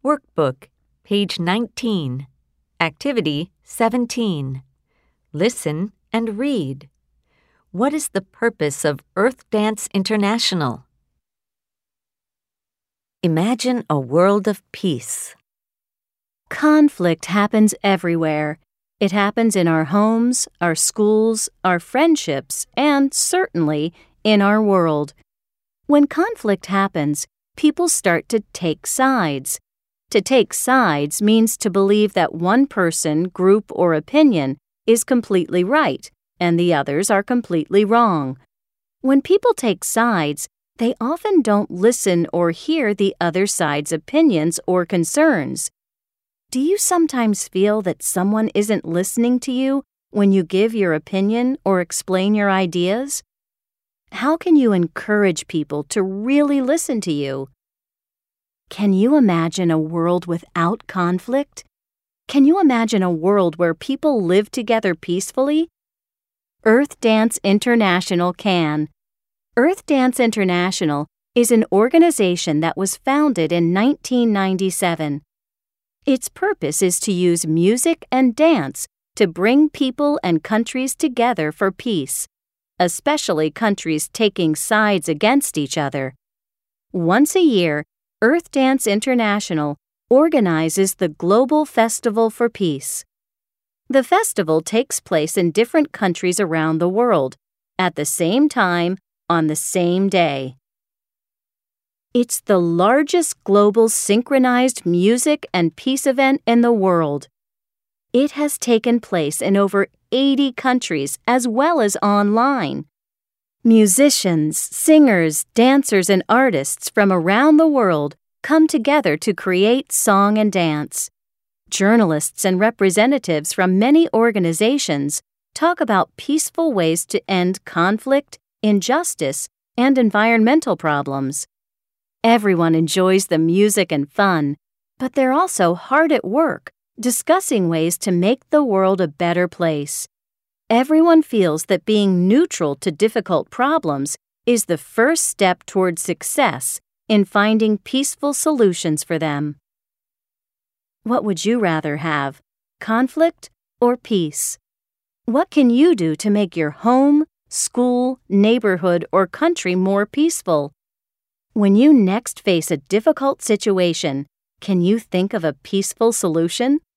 Workbook, page 19. Activity 17. Listen and read. What is the purpose of Earth Dance International? Imagine a world of peace. Conflict happens everywhere. It happens in our homes, our schools, our friendships, and certainly in our world. When conflict happens, people start to take sides. To take sides means to believe that one person, group, or opinion is completely right and the others are completely wrong. When people take sides, they often don't listen or hear the other side's opinions or concerns. Do you sometimes feel that someone isn't listening to you when you give your opinion or explain your ideas? How can you encourage people to really listen to you? Can you imagine a world without conflict? Can you imagine a world where people live together peacefully? Earth Dance International can. Earth Dance International is an organization that was founded in 1997. Its purpose is to use music and dance to bring people and countries together for peace, especially countries taking sides against each other. Once a year, Earth Dance International organizes the Global Festival for Peace. The festival takes place in different countries around the world, at the same time, on the same day. It's the largest global synchronized music and peace event in the world. It has taken place in over 80 countries as well as online. Musicians, singers, dancers, and artists from around the world come together to create song and dance. Journalists and representatives from many organizations talk about peaceful ways to end conflict, injustice, and environmental problems. Everyone enjoys the music and fun, but they're also hard at work, discussing ways to make the world a better place. Everyone feels that being neutral to difficult problems is the first step toward success in finding peaceful solutions for them. What would you rather have, conflict or peace? What can you do to make your home, school, neighborhood, or country more peaceful? When you next face a difficult situation, can you think of a peaceful solution?